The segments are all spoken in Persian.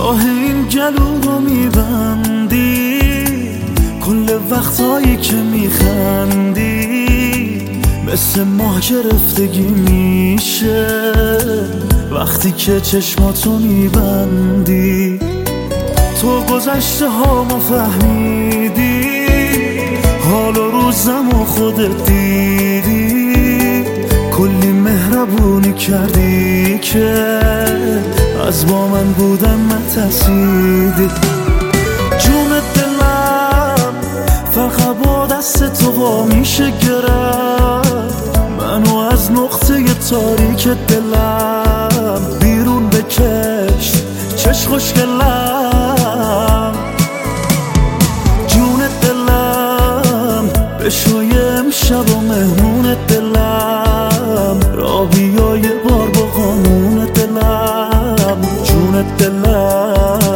راه این گلو رو میبندی، کل وقتایی که میخندی مثل ماه گرفتگی میشه وقتی که چشماتو میبندی. تو گذشته هامو فهمیدی، حال و روزم و خودت دیدی، کلی مهربونی کردی که از با من بودن نترسیدی. جون دلم فقط با دست تو وا میشه گرفت، منو از نقطه تاریک دلم بیرون بکش چش خوشگلم. جون دلم بشوی امشب و مهمون دلم، را بیا یه بار با قانون دلم. جون دلم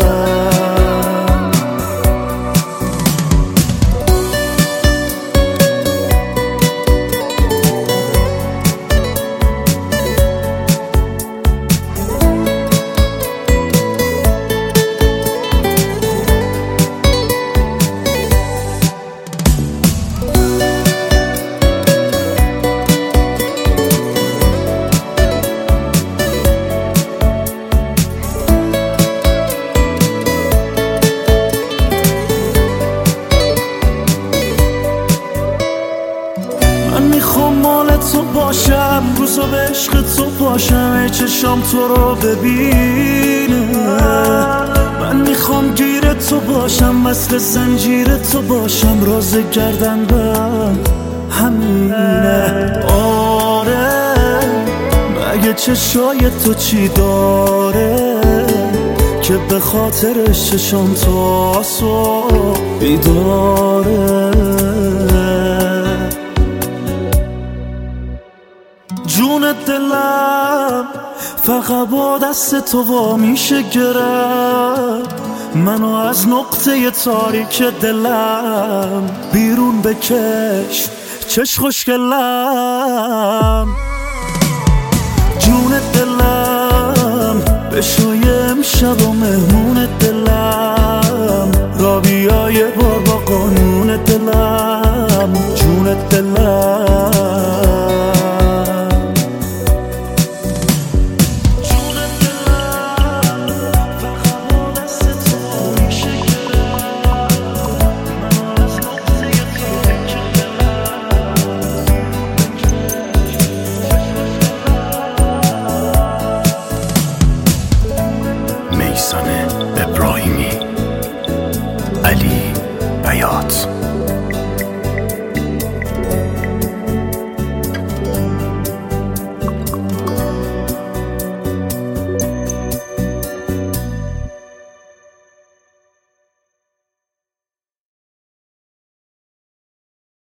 تو باشم، روزا به عشق تو باشم، ای چشام تو رو ببینه. من میخوام گیر تو باشم، مثل زنجیر تو باشم، راز گردن بند همینه. آره مگه چشای تو چی داره که به خاطرش چشام تو صبح بیداره. جون دلم فقط با دست تو وا میشه گرفت، منو از نقطه تاریک دلم بیرون بکش چش خوشگلم. جون دلم بشوی امشب و مهمون